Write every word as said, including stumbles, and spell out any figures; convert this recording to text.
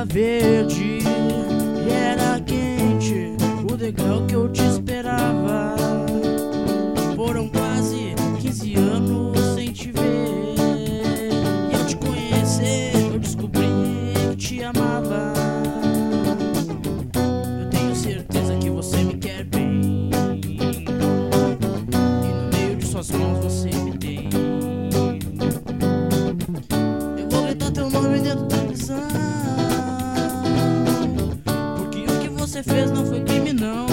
verde e era quente o degrau que eu te esperava. Foram quase quinze anos sem te ver, e ao te conhecer eu descobri que te amava. Eu tenho certeza que você me quer bem, e no meio de suas mãos você me tem. Eu vou gritar teu nome dentro da prisão, porque o que você fez não foi crime não.